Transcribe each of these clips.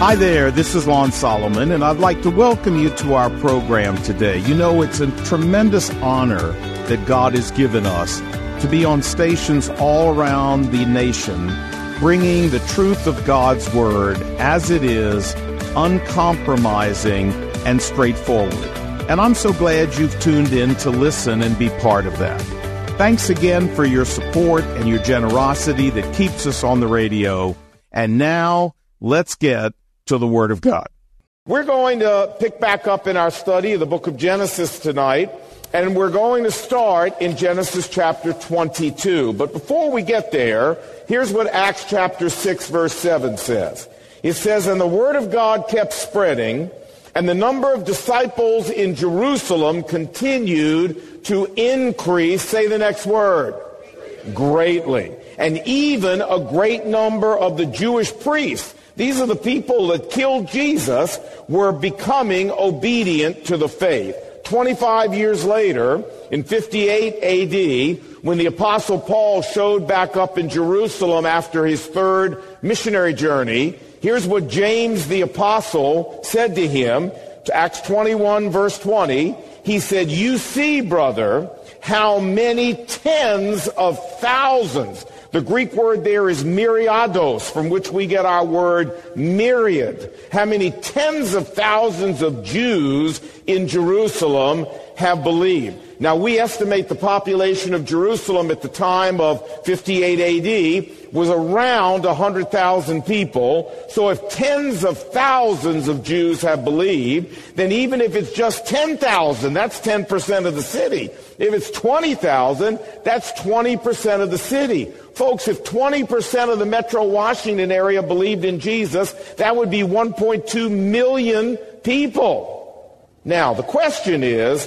Hi there, this is Lon Solomon, and I'd like to welcome you to our program today. You know, it's a tremendous honor that God has given us to be on stations all around the nation, bringing the truth of God's Word as it is, uncompromising and straightforward. And I'm so glad you've tuned in to listen and be part of that. Thanks again for your support and your generosity that keeps us on the radio. And now, let's get to the Word of God. We're going to pick back up in our study of the book of Genesis tonight, and we're going to start in Genesis chapter 22. But before we get there, here's what Acts chapter 6, verse 7 says. It says, "And the word of God kept spreading, and the number of disciples in Jerusalem continued to increase." Say the next word. Greatly. And even a great number of the Jewish priests, these are the people that killed Jesus, were becoming obedient to the faith. 25 years later, in 58 AD, when the Apostle Paul showed back up in Jerusalem after his third missionary journey, here's what James the Apostle said to him, to Acts 21, verse 20. He said, "You see, brother, how many tens of thousands." The Greek word there is myriados, from which we get our word myriad. How many tens of thousands of Jews in Jerusalem have believed. Now, we estimate the population of Jerusalem at the time of 58 AD was around 100,000 people. So if tens of thousands of Jews have believed, then even if it's just 10,000, that's 10% of the city. If it's 20,000, that's 20% of the city. Folks, if 20% of the Metro Washington area believed in Jesus, that would be 1.2 million people. Now, the question is,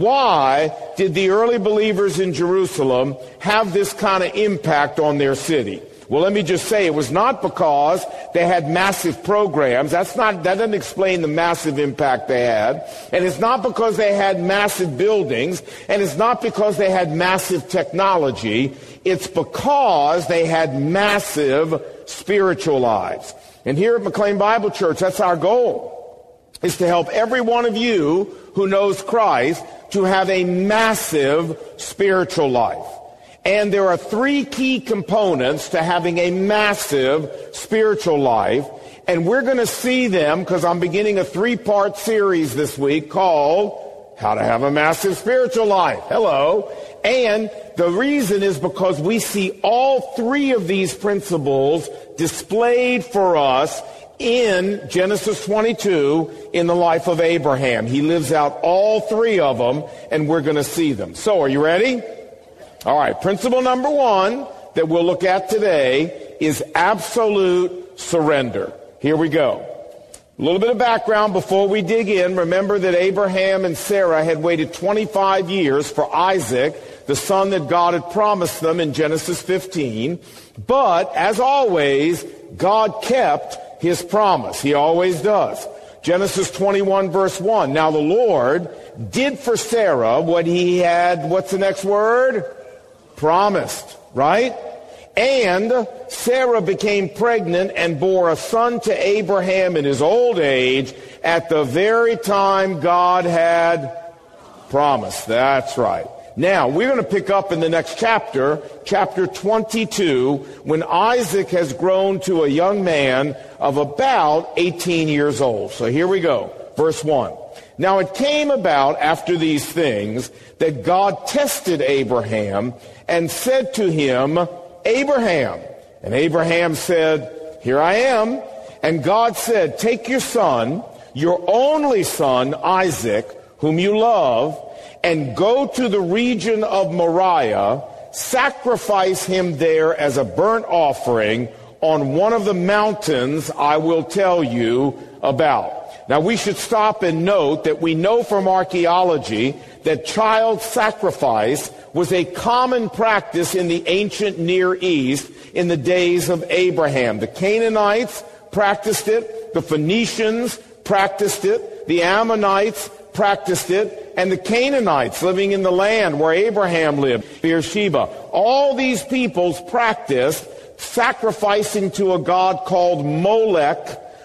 why did the early believers in Jerusalem have this kind of impact on their city? Well, let me just say, it was not because they had massive programs. That doesn't explain the massive impact they had. And it's not because they had massive buildings. And it's not because they had massive technology. It's because they had massive spiritual lives. And here at McLean Bible Church, that's our goal, is to help every one of you who knows Christ to have a massive spiritual life. And there are three key components to having a massive spiritual life. And we're going to see them because I'm beginning a 3-part series this week called How to Have a Massive Spiritual Life. Hello. And the reason is because we see all three of these principles displayed for us in Genesis 22 in the life of Abraham. He lives out all three of them, and we're going to see them. So, are you ready? All right, principle number 1 that we'll look at today is absolute surrender. Here we go. A little bit of background before we dig in. Remember that Abraham and Sarah had waited 25 years for Isaac, the son that God had promised them in Genesis 15. But, as always, God kept his promise. He always does. Genesis 21, verse 1. Now the Lord did for Sarah what he had, what's the next word? Promised, right? And Sarah became pregnant and bore a son to Abraham in his old age at the very time God had promised. That's right. Now, we're going to pick up in the next chapter, chapter 22, when Isaac has grown to a young man of about 18 years old. So here we go. Verse 1. Now it came about after these things that God tested Abraham and said to him, Abraham. And Abraham said, Here I am. And God said, Take your son, your only son, Isaac, whom you love, and go to the region of Moriah, sacrifice him there as a burnt offering on one of the mountains I will tell you about. Now we should stop and note that we know from archaeology that child sacrifice was a common practice in the ancient Near East in the days of Abraham. The Canaanites practiced it, the Phoenicians practiced it, the Ammonites practiced it, and the Canaanites living in the land where Abraham lived, Beersheba. All these peoples practiced sacrificing to a god called Molech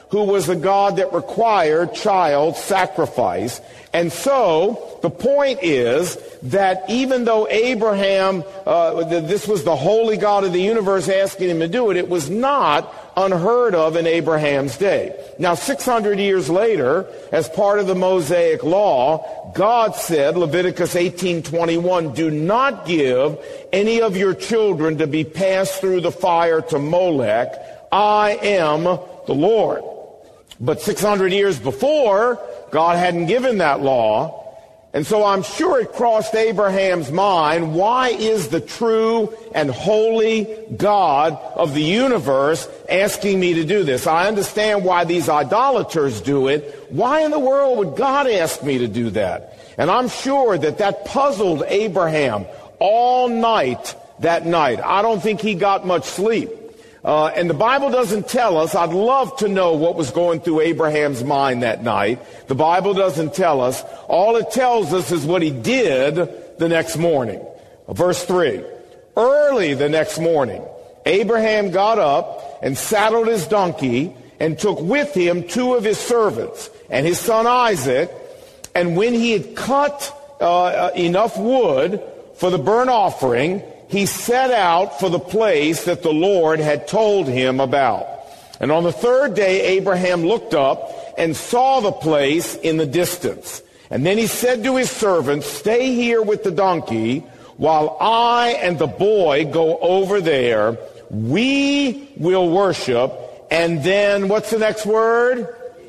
who was a God that required child sacrifice. And so the point is that even though Abraham, this was the holy God of the universe asking him to do it, it was not unheard of in Abraham's day. Now, 600 years later, as part of the Mosaic law, God said, Leviticus 18:21, do not give any of your children to be passed through the fire to Molech. I am the Lord. But 600 years before, God hadn't given that law. And so I'm sure it crossed Abraham's mind, why is the true and holy God of the universe asking me to do this? I understand why these idolaters do it. Why in the world would God ask me to do that? And I'm sure that puzzled Abraham all night that night. I don't think he got much sleep. And the Bible doesn't tell us. I'd love to know what was going through Abraham's mind that night. The Bible doesn't tell us. All it tells us is what he did the next morning. Verse 3. Early the next morning, Abraham got up and saddled his donkey and took with him 2 of his servants and his son Isaac. And when he had cut enough wood for the burnt offering, he set out for the place that the Lord had told him about. And on the 3rd day, Abraham looked up and saw the place in the distance. And then he said to his servants, stay here with the donkey while I and the boy go over there. We will worship. And then, what's the next word?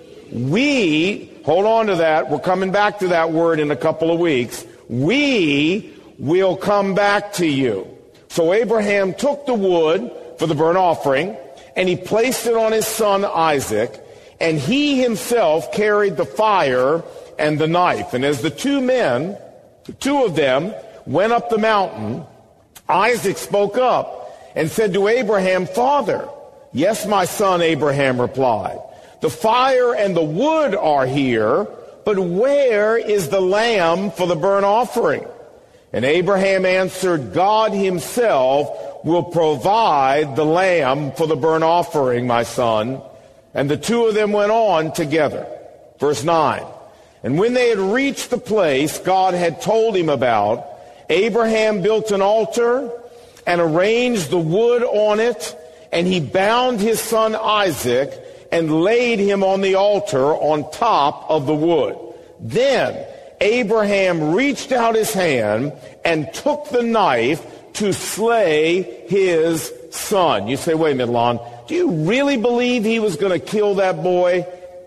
Hold on to that. We're coming back to that word in a couple of weeks. We will come back to you. So Abraham took the wood for the burnt offering, and he placed it on his son Isaac, and he himself carried the fire and the knife. And as the 2 of them, went up the mountain, Isaac spoke up and said to Abraham, Father. Yes, my son, Abraham replied. The fire and the wood are here, but where is the lamb for the burnt offering? And Abraham answered, God himself will provide the lamb for the burnt offering, my son. And the 2 of them went on together. Verse 9. And when they had reached the place God had told him about, Abraham built an altar and arranged the wood on it, and he bound his son Isaac and laid him on the altar on top of the wood. Then Abraham reached out his hand and took the knife to slay his son. You say, wait a minute, Lon, do you really believe he was going to kill that boy?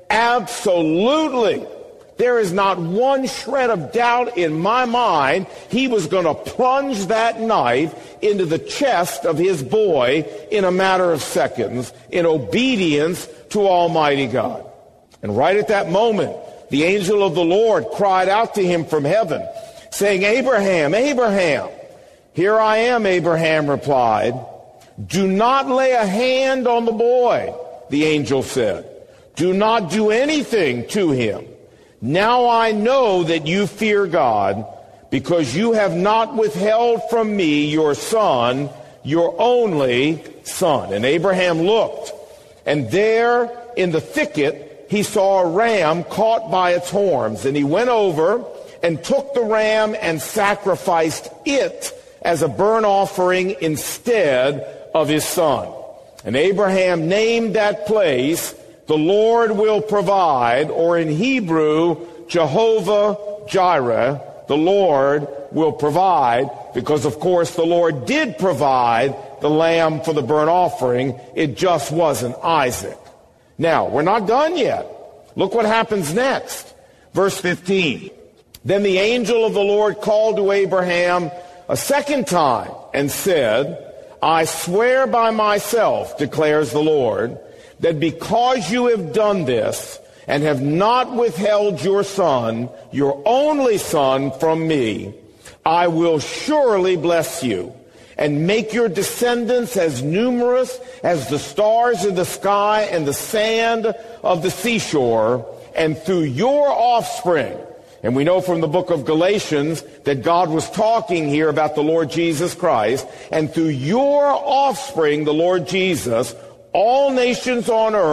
Absolutely. There is not one shred of doubt in my mind he was going to plunge that knife into the chest of his boy in a matter of seconds in obedience to Almighty God. And right at that moment, the angel of the Lord cried out to him from heaven, saying, Abraham, Abraham. Here I am, Abraham replied. Do not lay a hand on the boy, the angel said. Do not do anything to him. Now I know that you fear God, because you have not withheld from me your son, your only son. And Abraham looked, and there in the thicket he saw a ram caught by its horns. And he went over and took the ram and sacrificed it as a burnt offering instead of his son. And Abraham named that place, the Lord will provide, or in Hebrew, Jehovah Jireh, the Lord will provide, because of course the Lord did provide the lamb for the burnt offering. It just wasn't Isaac. Now, we're not done yet. Look what happens next. Verse 15. Then the angel of the Lord called to Abraham a second time and said, I swear by myself, declares the Lord, that because you have done this and have not withheld your son, your only son, from me, I will surely bless you and make your descendants as numerous as the stars in the sky and the sand of the seashore, and through your offspring. And we know from the book of Galatians that God was talking here about the Lord Jesus Christ. And through your offspring, the Lord Jesus, all nations on earth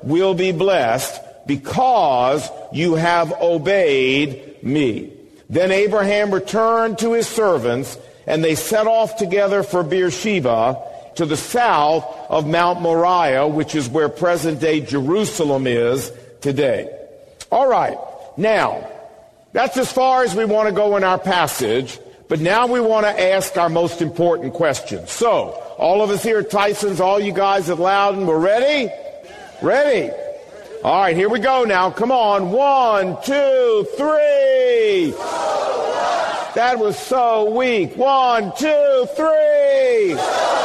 will be blessed because you have obeyed me." Then Abraham returned to his servants, and they set off together for Beersheba, to the south of Mount Moriah, which is where present-day Jerusalem is today. All right, now, that's as far as we want to go in our passage, but now we want to ask our most important question. So, all of us here at Tyson's, all you guys at Loudon, we're ready? Ready? All right, here we go now. Come on. 1, 2, 3. That was so weak. 1, 2, 3.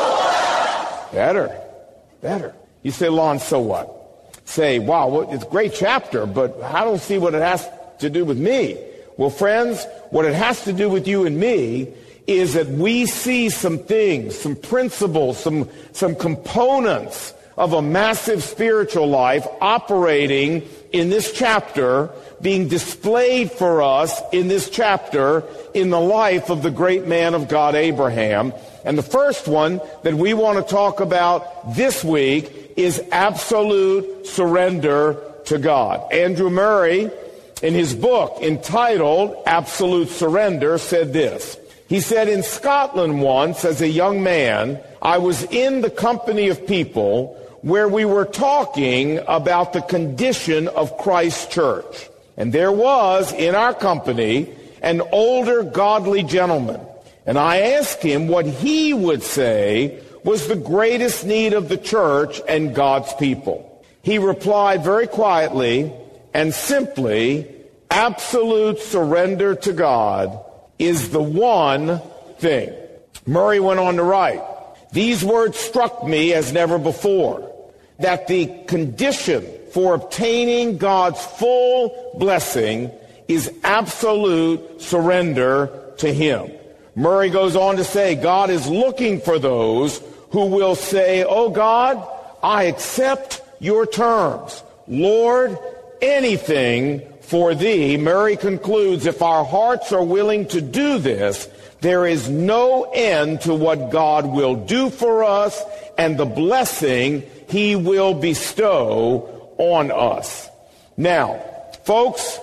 Better. You say, Lon, so what? Say, wow, it's a great chapter, but I don't see what it has to do with me. Well, friends, what it has to do with you and me is that we see some things, some principles, some components of a massive spiritual life operating in this chapter, being displayed for us in this chapter in the life of the great man of God, Abraham. And the first one that we want to talk about this week is absolute surrender to God. Andrew Murray, in his book entitled Absolute Surrender, said this. He said, "In Scotland once, as a young man, I was in the company of people where we were talking about the condition of Christ's church. And there was in our company an older godly gentleman. And I asked him what he would say was the greatest need of the church and God's people. He replied very quietly and simply, absolute surrender to God is the one thing." Murray went on to write, "These words struck me as never before, that the condition for obtaining God's full blessing is absolute surrender to Him." Murray goes on to say, God is looking for those who will say, "Oh God, I accept your terms. Lord, anything for thee." Murray concludes, if our hearts are willing to do this, there is no end to what God will do for us and the blessing He will bestow on us. Now, folks,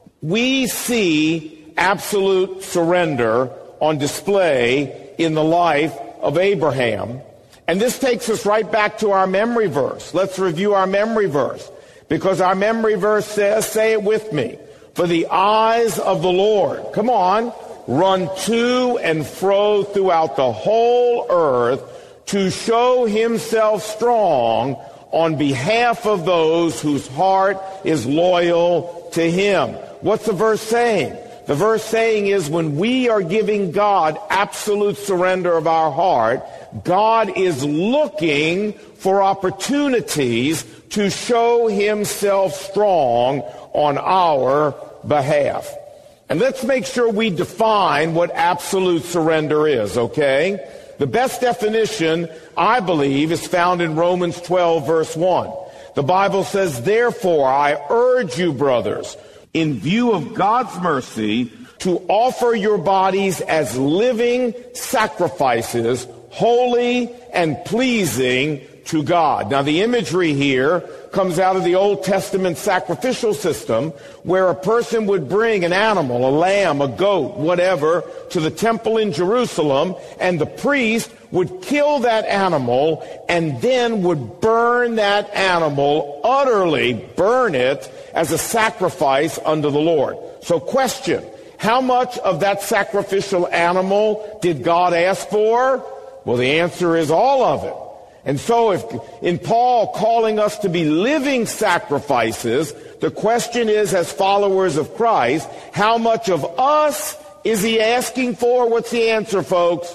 we see absolute surrender on display in the life of Abraham. And this takes us right back to our memory verse. Let's review our memory verse. Because our memory verse says, say it with me, "For the eyes of the Lord," come on, "run to and fro throughout the whole earth to show Himself strong on behalf of those whose heart is loyal to Him." What's the verse saying? The verse saying is when we are giving God absolute surrender of our heart, God is looking for opportunities to show Himself strong on our behalf. And let's make sure we define what absolute surrender is, okay? The best definition, I believe, is found in Romans 12, verse 1. The Bible says, "Therefore, I urge you, brothers, in view of God's mercy, to offer your bodies as living sacrifices, holy and pleasing to God." Now, the imagery here comes out of the Old Testament sacrificial system where a person would bring an animal, a lamb, a goat, whatever, to the temple in Jerusalem, and the priest would kill that animal and then would burn that animal, utterly burn it as a sacrifice unto the Lord. So question, how much of that sacrificial animal did God ask for? Well, the answer is all of it. And so if in Paul calling us to be living sacrifices, the question is, as followers of Christ, how much of us is He asking for? What's the answer, folks?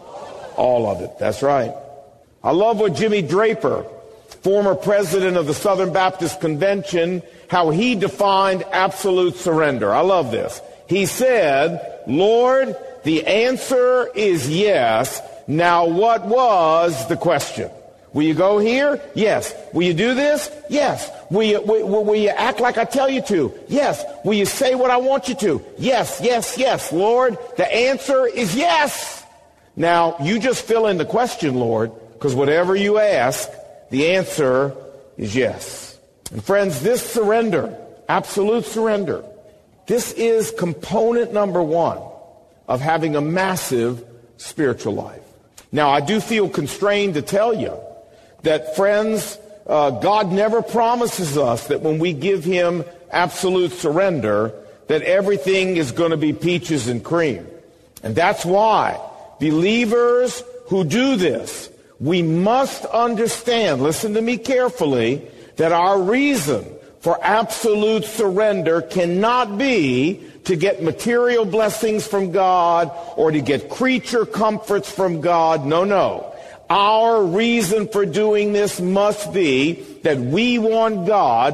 All of it. That's right. I love what Jimmy Draper, former president of the Southern Baptist Convention, how he defined absolute surrender. I love this. He said, "Lord, the answer is yes. Now what was the question? Will you go here? Yes. Will you do this? Yes. Will you act like I tell you to? Yes. Will you say what I want you to? Yes, yes, yes. Lord, the answer is yes. Now, you just fill in the question, Lord, because whatever you ask, the answer is yes. And friends, this surrender, absolute surrender, this is component number one of having a massive spiritual life. Now, I do feel constrained to tell you that, friends, God never promises us that when we give him absolute surrender, that everything is going to be peaches and cream. And that's why believers who do this, we must understand, listen to me carefully, that our reason for absolute surrender cannot be to get material blessings from God or to get creature comforts from God. No. Our reason for doing this must be that we want God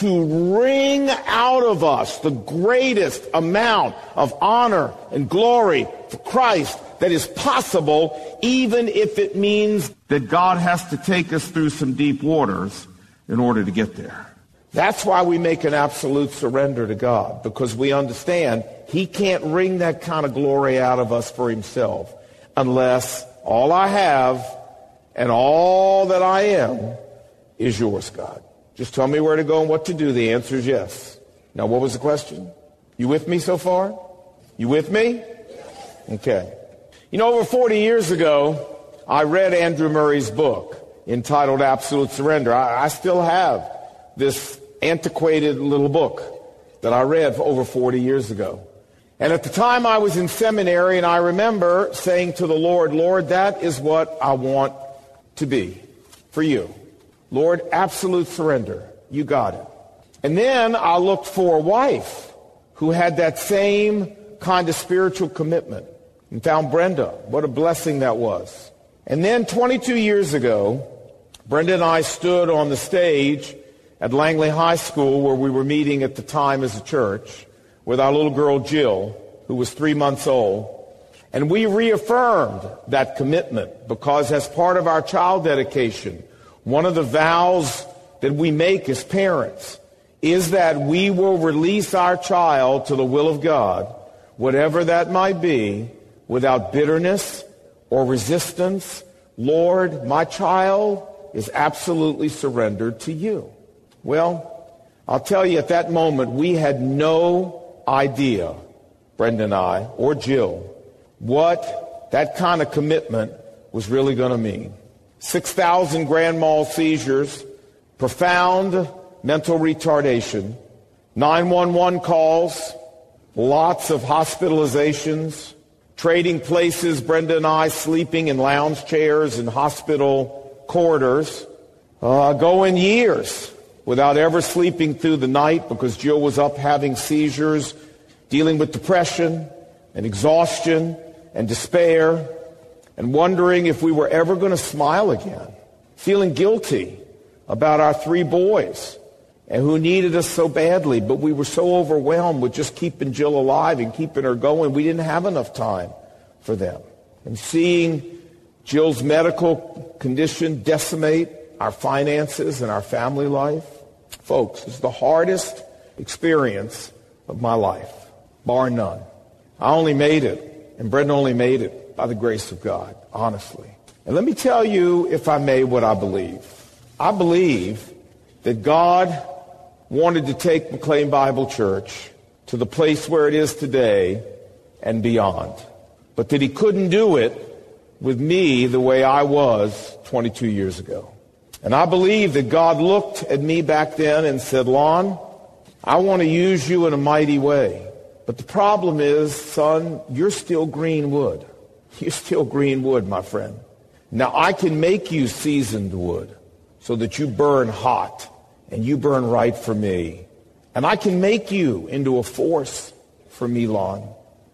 to wring out of us the greatest amount of honor and glory for Christ that is possible, even if it means that God has to take us through some deep waters in order to get there. That's why we make an absolute surrender to God, because we understand he can't wring that kind of glory out of us for himself unless all I have and all that I am is yours, God. Just tell me where to go and what to do. The answer is yes. Now, what was the question? You with me so far? You with me? Okay. You know, over 40 years ago, I read Andrew Murray's book entitled Absolute Surrender. I still have this antiquated little book that I read over 40 years ago. And at the time I was in seminary, and I remember saying to the Lord, Lord, that is what I want to be for you. Lord, absolute surrender. You got it. And then I looked for a wife who had that same kind of spiritual commitment and found Brenda. What a blessing that was. And then 22 years ago, Brenda and I stood on the stage at Langley High School, where we were meeting at the time as a church, with our little girl Jill, who was 3 months old. And we reaffirmed that commitment because as part of our child dedication, one of the vows that we make as parents is that we will release our child to the will of God, whatever that might be, without bitterness or resistance. Lord, my child is absolutely surrendered to you. Well, I'll tell you, at that moment, we had no idea, Brenda and I, or Jill, what that kind of commitment was really going to mean. 6,000 grand mal seizures, profound mental retardation, 911 calls, lots of hospitalizations, trading places, Brenda and I sleeping in lounge chairs in hospital corridors, going years without ever sleeping through the night because Jill was up having seizures, dealing with depression and exhaustion and despair, and wondering if we were ever going to smile again, feeling guilty about our 3 boys and who needed us so badly, but we were so overwhelmed with just keeping Jill alive and keeping her going, we didn't have enough time for them. And seeing Jill's medical condition decimate our finances and our family life, folks, it's the hardest experience of my life, bar none. I only made it, and Brenda only made it by the grace of God, honestly. And let me tell you, if I may, what I believe. I believe that God wanted to take McLean Bible Church to the place where it is today and beyond, but that he couldn't do it with me the way I was 22 years ago. And I believe that God looked at me back then and said, Lon, I want to use you in a mighty way. But the problem is, son, you're still green wood. You're still green wood, my friend. Now, I can make you seasoned wood so that you burn hot and you burn right for me. And I can make you into a force for me, Lon.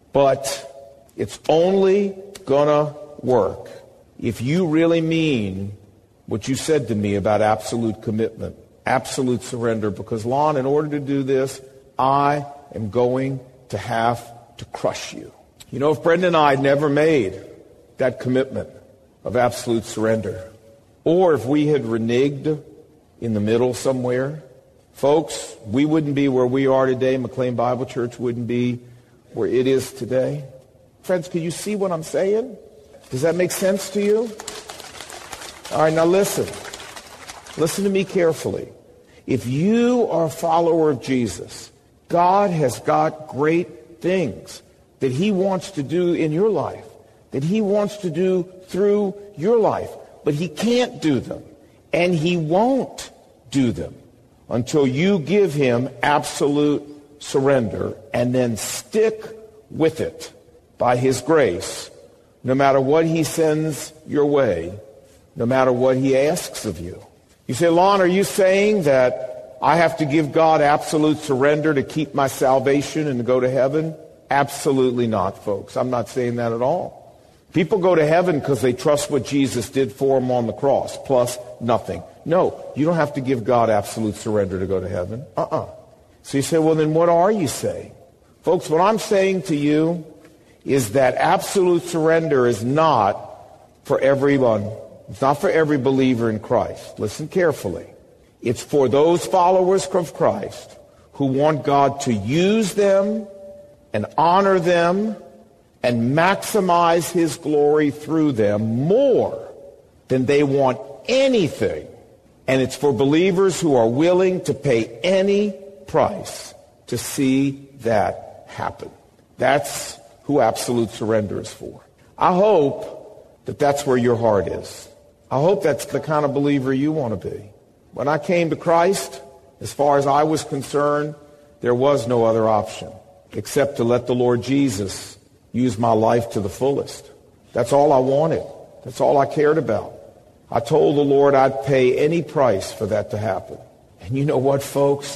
But it's only gonna work if you really mean what you said to me about absolute commitment, absolute surrender. Because, Lon, in order to do this, I am going to have to crush you. You know, if Brenda and I had never made that commitment of absolute surrender, or if we had reneged in the middle somewhere, folks, we wouldn't be where we are today. McLean Bible Church wouldn't be where it is today. Friends, can you see what I'm saying? Does that make sense to you? All right, now listen. Listen to me carefully. If you are a follower of Jesus, God has got great things that he wants to do in your life, that he wants to do through your life. But he can't do them, and he won't do them until you give him absolute surrender and then stick with it by his grace, no matter what he sends your way, no matter what he asks of you. You say, Lon, are you saying that I have to give God absolute surrender to keep my salvation and to go to heaven? Absolutely not, folks. I'm not saying that at all. People go to heaven because they trust what Jesus did for them on the cross, plus nothing. No, you don't have to give God absolute surrender to go to heaven. So you say, well, then what are you saying? Folks, what I'm saying to you is that absolute surrender is not for everyone. It's not for every believer in Christ. Listen carefully. It's for those followers of Christ who want God to use them and honor them and maximize his glory through them more than they want anything. And it's for believers who are willing to pay any price to see that happen. That's who absolute surrender is for. I hope that that's where your heart is. I hope that's the kind of believer you want to be. When I came to Christ, as far as I was concerned, there was no other option except to let the Lord Jesus use my life to the fullest. That's all I wanted. That's all I cared about. I told the Lord I'd pay any price for that to happen. And you know what, folks?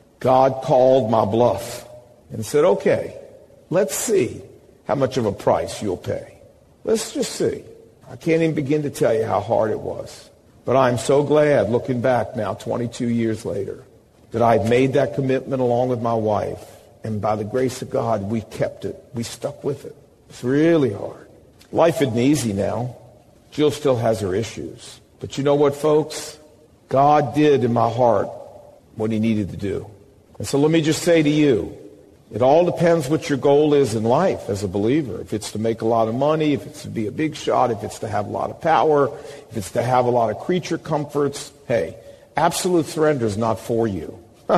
God called my bluff and said, okay, let's see how much of a price you'll pay. Let's just see. I can't even begin to tell you how hard it was. But I'm so glad, looking back now, 22 years later, that I've made that commitment along with my wife. And by the grace of God, we kept it. We stuck with it. It's really hard. Life isn't easy now. Jill still has her issues. But you know what, folks? God did in my heart what he needed to do. And so let me just say to you, it all depends what your goal is in life as a believer. If it's to make a lot of money, if it's to be a big shot, if it's to have a lot of power, if it's to have a lot of creature comforts, hey, absolute surrender is not for you.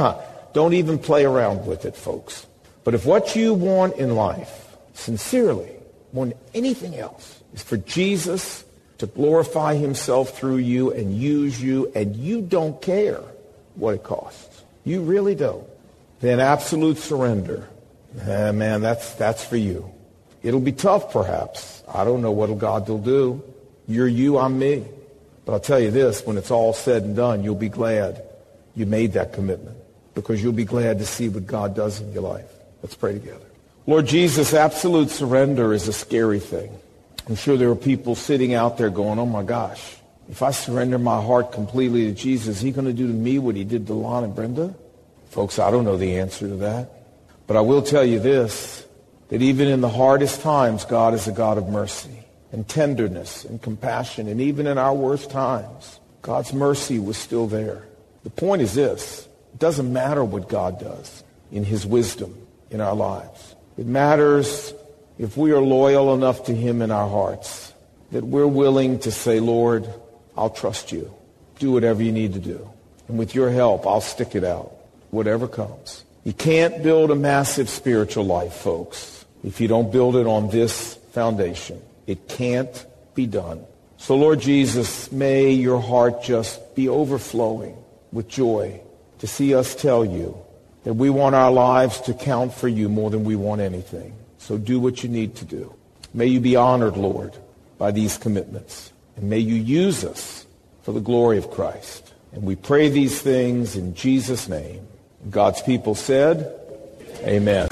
Don't even play around with it, folks. But if what you want in life, sincerely, more than anything else, is for Jesus to glorify himself through you and use you, and you don't care what it costs, you really don't, then absolute surrender, man, that's for you. It'll be tough, perhaps. I don't know what God will do. You're you, I'm me. But I'll tell you this, when it's all said and done, you'll be glad you made that commitment, because you'll be glad to see what God does in your life. Let's pray together. Lord Jesus, absolute surrender is a scary thing. I'm sure there are people sitting out there going, oh my gosh, if I surrender my heart completely to Jesus, is he going to do to me what he did to Lon and Brenda? Folks, I don't know the answer to that. But I will tell you this, that even in the hardest times, God is a God of mercy and tenderness and compassion. And even in our worst times, God's mercy was still there. The point is this, it doesn't matter what God does in his wisdom in our lives. It matters if we are loyal enough to him in our hearts, that we're willing to say, Lord, I'll trust you. Do whatever you need to do. And with your help, I'll stick it out, whatever comes. You can't build a massive spiritual life, folks, if you don't build it on this foundation. It can't be done. So, Lord Jesus, may your heart just be overflowing with joy to see us tell you that we want our lives to count for you more than we want anything. So do what you need to do. May you be honored, Lord, by these commitments. And may you use us for the glory of Christ. And we pray these things in Jesus' name. God's people said, amen.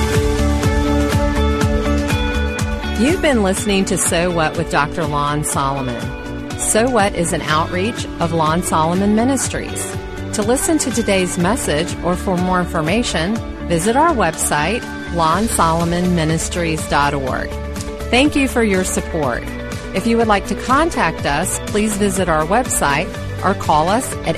You've been listening to So What with Dr. Lon Solomon. So What is an outreach of Lon Solomon Ministries. To listen to today's message or for more information, visit our website, LonSolomonMinistries.org. Thank you for your support. If you would like to contact us, please visit our website or call us at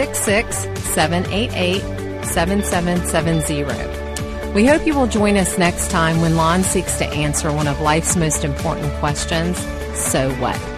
866-788-7770. We hope you will join us next time when Lon seeks to answer one of life's most important questions, so what?